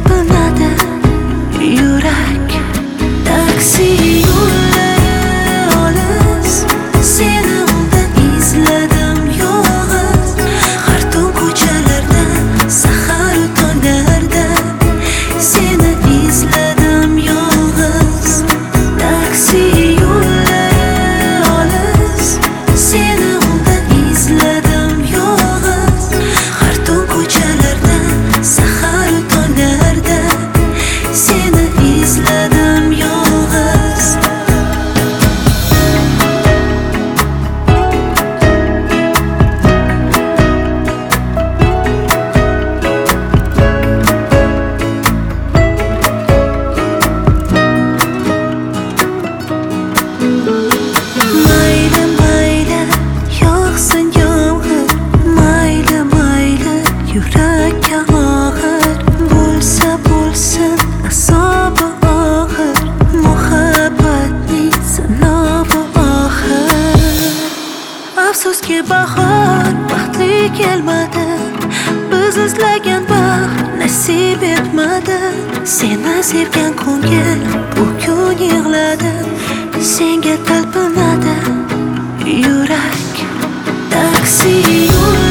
talpinadi yurak. Taksi yo'llari olis, seni undan izladim yolg'iz. Har tun ko'chalarda, saharu tonglarda seni izladim yolg'iz. Taksi yo'llari olis, seni undan izladim yolg'iz. Har tun ko'chalarda, saharu tonglarda seni izladim yolg'iz. Mayli mayli yog'sin yomg'ir, mayli mayli yurakka og'ir. Bo'lsa bo'lsin azobi og'ir, muhabbatning sinovi oxir. Afsuski bahor baxtli kelmadi, biz izlagan baxt nasib etmadi. Seni sevgan ko'ngil bugun yig'ladi, senga talpinadi yurak. Taksi yo'l